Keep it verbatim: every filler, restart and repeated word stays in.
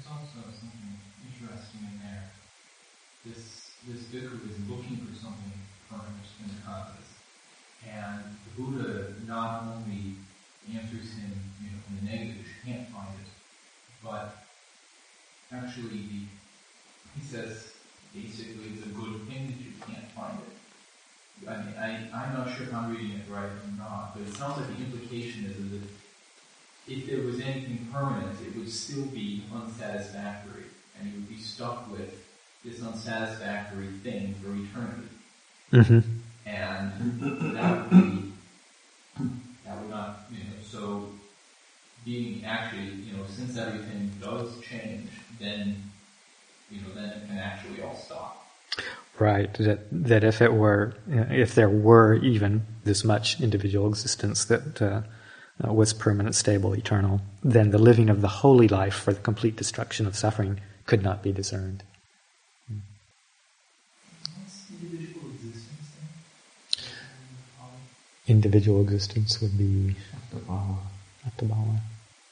also something interesting in there. This this bhikkhu is looking for something permanent in the cosmos, and the Buddha not only answers him, you know, in the negative, you can't find it, but actually he, he says basically it's a good thing that you can't find it. I mean, I, I'm not sure if I'm reading it right or not, but it sounds like the implication is that if there was anything permanent, it would still be unsatisfactory, and you would be stuck with this unsatisfactory thing for eternity. Mm-hmm. And that would be, that would not, you know, so being actually, you know, since everything does change, then, you know, then it can actually all stop. Right, that that if it were, if there were even this much individual existence that uh, uh, was permanent, stable, eternal, then the living of the holy life for the complete destruction of suffering could not be discerned. What's individual existence then? Individual existence would be Attabhava. Attabhava.